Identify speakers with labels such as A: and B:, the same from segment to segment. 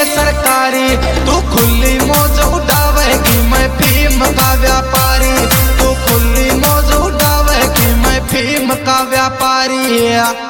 A: ये सरकारी, तू खुली मौज उड़ावेगी मैं भीम का व्यापारी, तू खुली मौज उड़ावेगी मैं भीम का व्यापारी।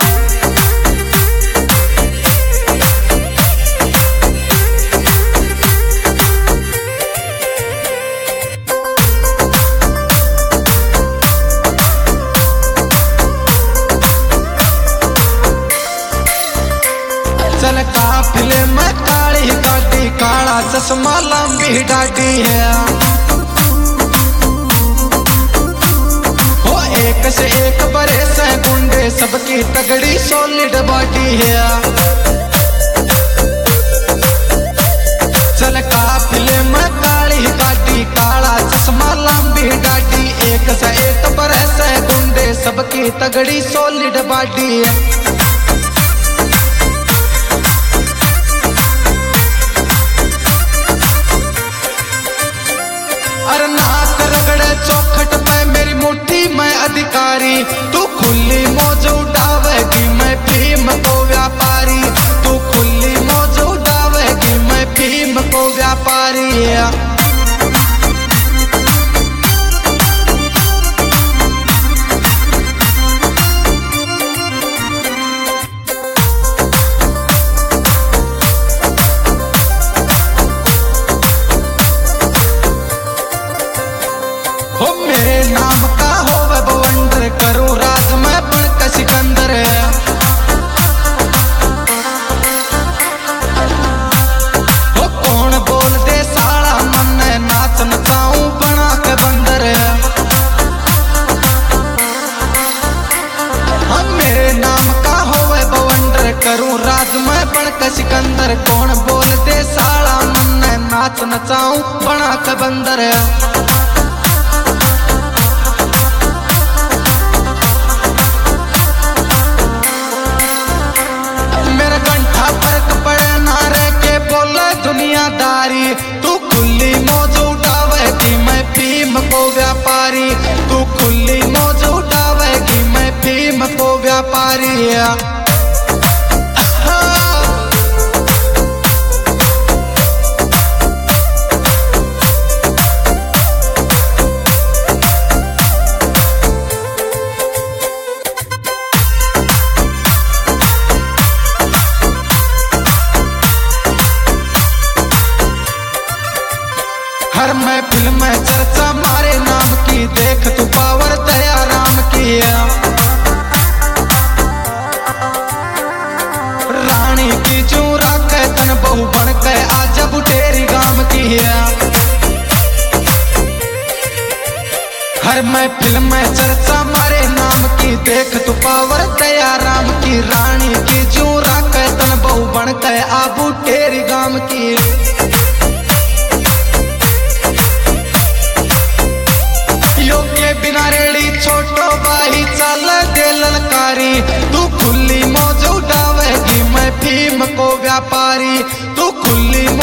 A: चल काफिले में काली गाड़ी, काला चश्मा लंबी डाटी है, हो एक से एक बड़े से गुंडे, सबकी तगड़ी सॉलिड बॉडी है। चल काफिले में काली गाड़ी, काला चश्मा लंबी डाटी, एक से एक बड़े से गुंडे, सबकी तगड़ी सॉलिड बॉडी है। अरे नाक रगड़े चौखट पे मेरी मुट्ठी में अधिकारी, तू खुली मौज उड़ावेगी मैं भीम को व्यापारी, तू खुली मौज उड़ावेगी मैं भीम को व्यापारी। हो मेरे नाम का हो बवंडर, करूं राज में बनकर सिकंदर। हो कौन बोल दे साला मन, नाच नचाऊं बना के बंदर। हम मेरे नाम का हो बवंडर, करूं राज में बनकर सिकंदर। कौन बोल दे साला मन, नाच नचाऊं बना के बंदर। दुनियादारी, तू खुली मौज उड़ावेगी मैं भीम को व्यापारी, तू खुली मौज उड़ावेगी मैं भीम को व्यापारी। हर महफिल में चर्चा मारे नाम की, देख तू पावर दया राम की। रानी की जू राखे तन बहु बन के आज बुटेरी गाम की। हर महफिल में चर्चा मारे नाम की, देख तू पावर दया राम की। रानी की जू राखे तन बहु बन के आ बुटेरी गाम की। बिना रेड़ी छोटो बाही चल दे ललकारी, तू खुली मौज उड़ावेगी मैं भीम को व्यापारी, तू खुली